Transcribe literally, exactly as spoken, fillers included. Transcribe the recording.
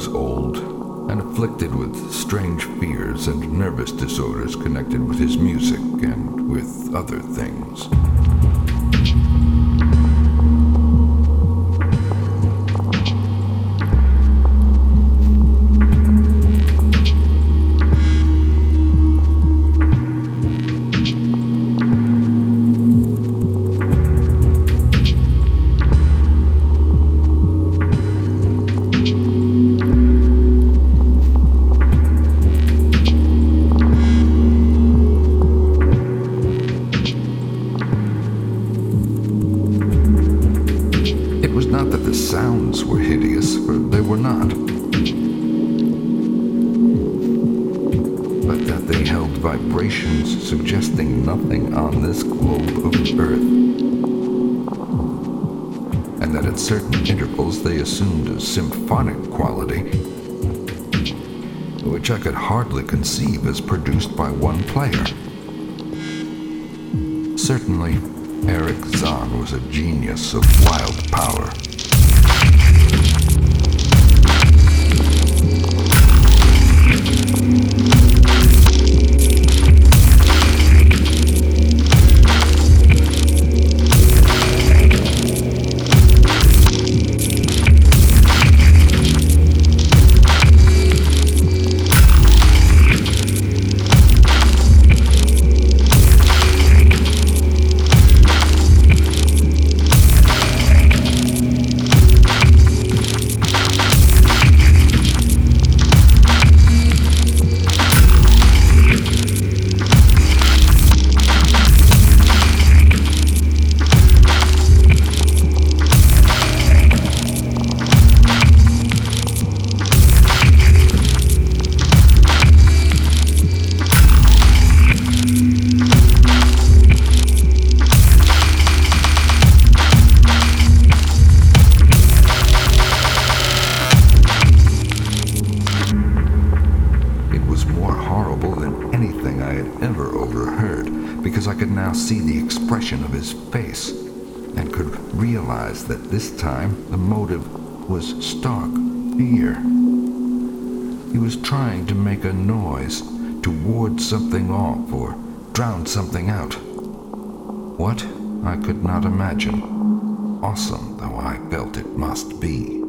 was old and afflicted with strange fears and nervous disorders connected with his music and with other things. Sounds were hideous, for they were not, but that they held vibrations suggesting nothing on this globe of Earth, and that at certain intervals they assumed a symphonic quality, which I could hardly conceive as produced by one player. Certainly, Erich Zann was a genius of wild power. Because I could now see the expression of his face and could realize that this time the motive was stark fear. He was trying to make a noise, to ward something off or drown something out. What? I could not imagine, awesome though I felt it must be.